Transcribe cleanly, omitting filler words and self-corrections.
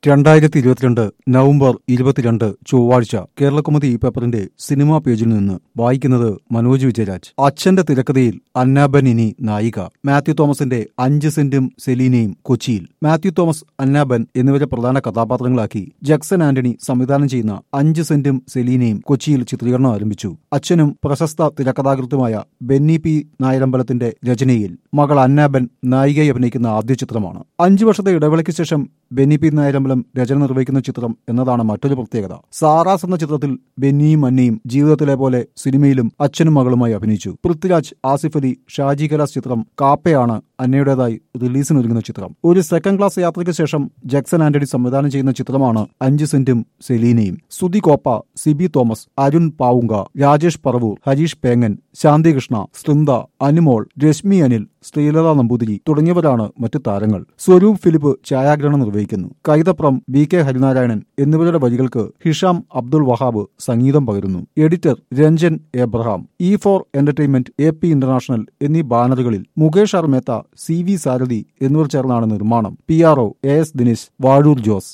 2022 November 22 ചൊവ്വാഴ്ച കേരളകൗമുദി ഈ പേപ്പറിന്റെ സിനിമാ പേജിൽ നിന്ന് വായിക്കുന്നത് മനോജ് വിജയരാജ്. അച്ഛന്റെ തിരക്കഥയിൽ അന്നാബൻ ഇനി നായിക. മാത്യു തോമസിന്റെ 5 സെന്റും സെലീനയും കൊച്ചിയിൽ. മാത്യു തോമസ്, അന്നാബൻ എന്നിവരെ പ്രധാന കഥാപാത്രങ്ങളാക്കി ജക്സൺ ആന്റണി സംവിധാനം ചെയ്യുന്ന 5 സെന്റും സെലീനയും കൊച്ചിയിൽ ചിത്രീകരണം ആരംഭിച്ചു. അച്ഛനും പ്രശസ്ത തിരക്കഥാകൃത്തുമായ ബെന്നി പി നായരമ്പലത്തിന്റെ രചനയിൽ മകൾ അന്നാബൻ നായികയെ അഭിനയിക്കുന്ന ആദ്യ ചിത്രമാണ്. 5 വർഷത്തെ ഇടവേളയ്ക്ക് ശേഷം ബെന്നി പി നായരമ്പലം രചന നിർവഹിക്കുന്ന ചിത്രം എന്നതാണ് മറ്റൊരു പ്രത്യേകത. സാറാസ് എന്ന ചിത്രത്തിൽ ബെന്നിയും അന്നയും ജീവിതത്തിലെ പോലെ സിനിമയിലും അച്ഛനും മകളുമായി അഭിനയിച്ചു. പൃഥ്വിരാജ്, ആസിഫ് അലി, ഷാജി കലാസ് ചിത്രം കാപ്പയാണ് അന്നയുടേതായി റിലീസിനൊരുങ്ങുന്ന ചിത്രം. ഒരു സെക്കൻഡ് ക്ലാസ് യാത്രയ്ക്ക് ശേഷം ജക്സൺ ആന്റണി സംവിധാനം ചെയ്യുന്ന ചിത്രമാണ് 5 സെന്റും സെലീനയും. സുധി കോപ്പ, സിബി തോമസ്, അരുൺ പാവുങ്ക, രാജേഷ് പറവൂർ, ഹരീഷ് പേങ്ങൻ, ശാന്തി കൃഷ്ണ, സൃന്ദ, അനുമോൾ, രശ്മി അനിൽ, ശ്രീലത നമ്പൂതിരി തുടങ്ങിയവരാണ് മറ്റു താരങ്ങൾ. സ്വരൂപ് ഫിലിപ്പ് ഛായാഗ്രഹണം നിർവഹിക്കുന്നു. കൈതപ്രം, വി കെ ഹരിനാരായണൻ എന്നിവരുടെ വരികൾക്ക് ഹിഷാം അബ്ദുൾ വഹാബ് സംഗീതം പകരുന്നു. Editor Ranjan Abraham. E4 entertainment, AP international എന്നീ ബാനറുകളിൽ മുകേഷ് ആർ മേത്ത, CV സാരഥി എന്നിവർ ചേർന്നാണ് നിർമ്മാണം. PRO AS Dinesh, Vazhoor Jose.